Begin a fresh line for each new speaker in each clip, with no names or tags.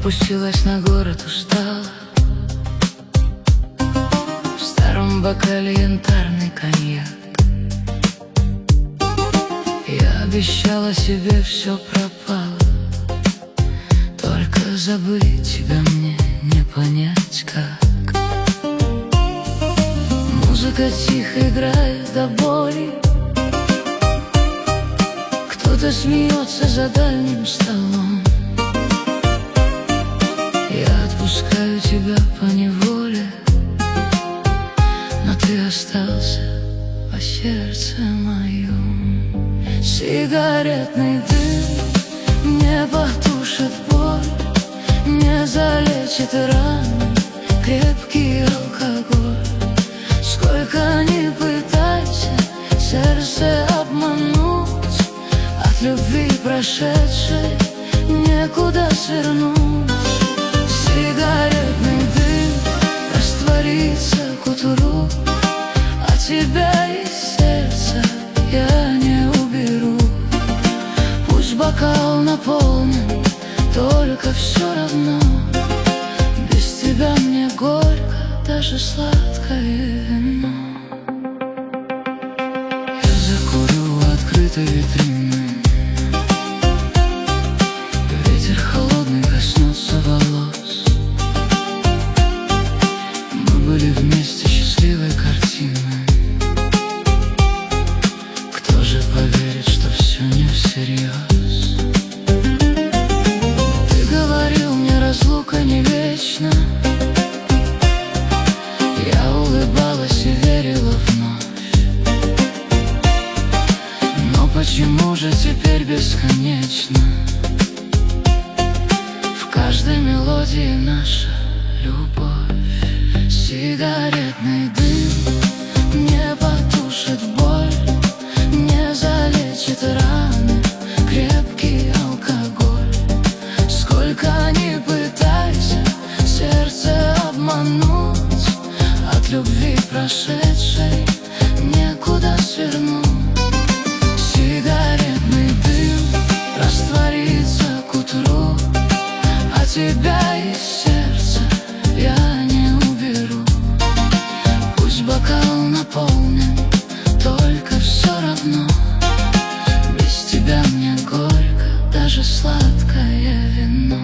Спустилась на город, устала. В старом бокале янтарный коньяк. Я обещала себе, все пропало. Только забыть тебя мне не понять как. Музыка тихо играет до боли. Кто-то смеется за дальним столом. Я отпускаю тебя поневоле, но ты остался по сердце моем. Сигаретный дым не потушит боль, не залечит раны крепкий алкоголь. Сколько ни пытайся сердце обмануть, от любви прошедшей некуда свернуть. Сигаретный дым растворится к утру, а тебя из сердца я не уберу. Пусть бокал наполнен, только все равно без тебя мне горько, даже сладкое вино. Я закурю у открытой витрины. Ветер холодный коснется волос. Мы были вместе счастливой картиной. Кто же поверит, что все не всерьез? Ты говорил мне, разлука не вечна. Я улыбалась и верила вновь. Но почему же теперь бесконечно? В каждой мелодии наша любовь. Сигаретный дым не потушит боль, не залечит раны крепкий алкоголь. Сколько ни пытайся сердце обмануть, от любви прошедшей некуда свернуть. Сигаретный дым растворится к утру, а тебя из сердца я не уберу. Пусть бокал наполнен, только все равно без тебя мне горько, даже сладкое вино.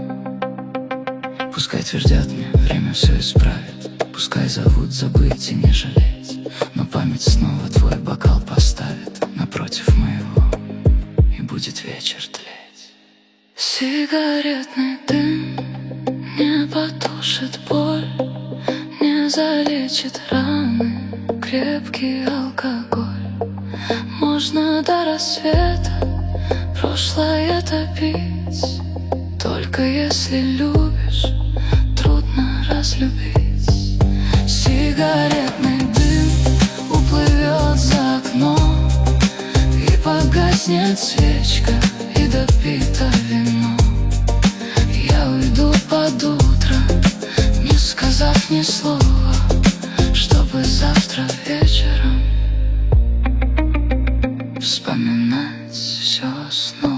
Пускай твердят мне, время все исправит. Пускай зовут забыть и не жалеть, но память снова твой бокал поставит напротив моего, и будет вечер тлеть. Сигаретный дым не потушит боль, не залечит раны крепкий алкоголь. Можно до рассвета прошлое топить, только если любишь, трудно разлюбить. Сигаретный дым уплывет за окном, и погаснет свечка, и допито вино. Я уйду под утро, не сказав ни слова, чтобы завтра вечером вспоминать все снова.